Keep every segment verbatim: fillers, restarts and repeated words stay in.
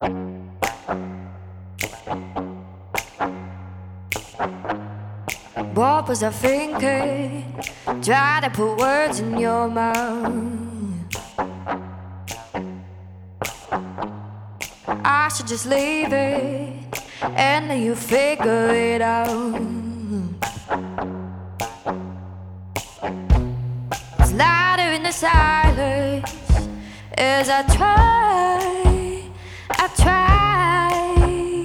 What was I thinking? Try to put words in your mouth. I should just leave it and then you figure it out. It's louder in the silence as I try, I try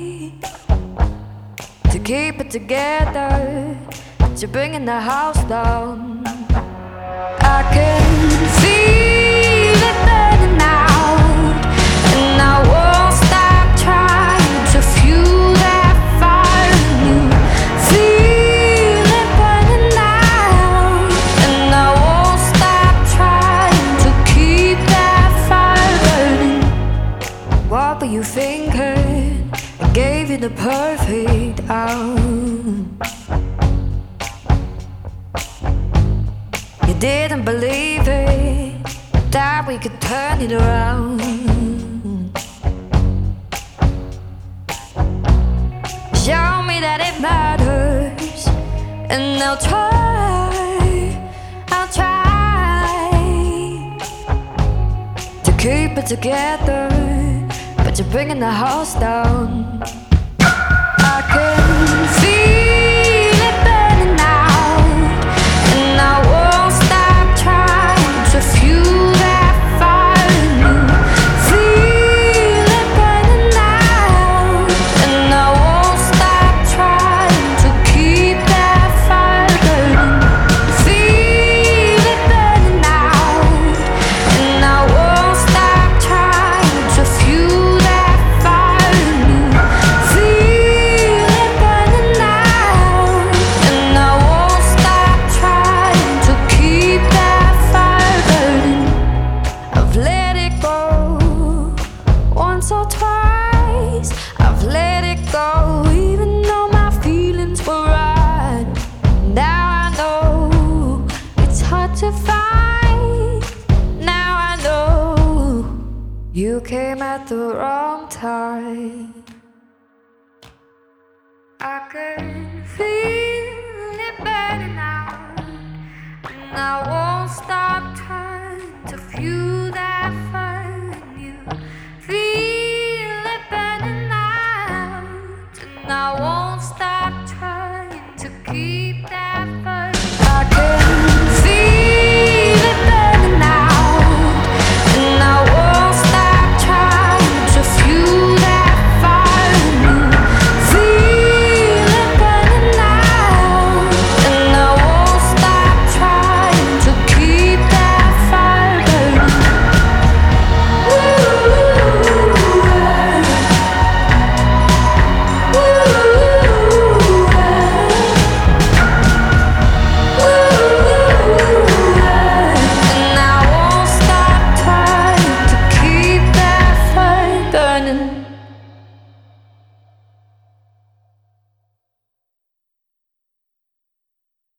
to keep it together, but you're bringing the house down. I can feel it burning out, and I won't stop trying to fuel that fire in you. Feel it burning out, and I won't stop trying to keep that fire burning. What were you thinking? I gave you the perfect hour. You didn't believe it, that we could turn it around. Show me that it matters, and I'll try, I'll try to keep it together, but you're bringing the house down. I can feel it burning out, and I won't stop trying to fuel that fire in you. Feel it burning out, and I won't stop trying to keep that fire burning. Feel it burning out, and I won't stop trying to fuel that fire in you. Feel it burning out, and I won't stop trying to keep that fire burning. I've let it go once or twice. I've let it go, even though my feelings were right. Now I know it's hard to find. Now I know you came at the wrong time. I can feel it burning out, and I won't stop trying to fuel that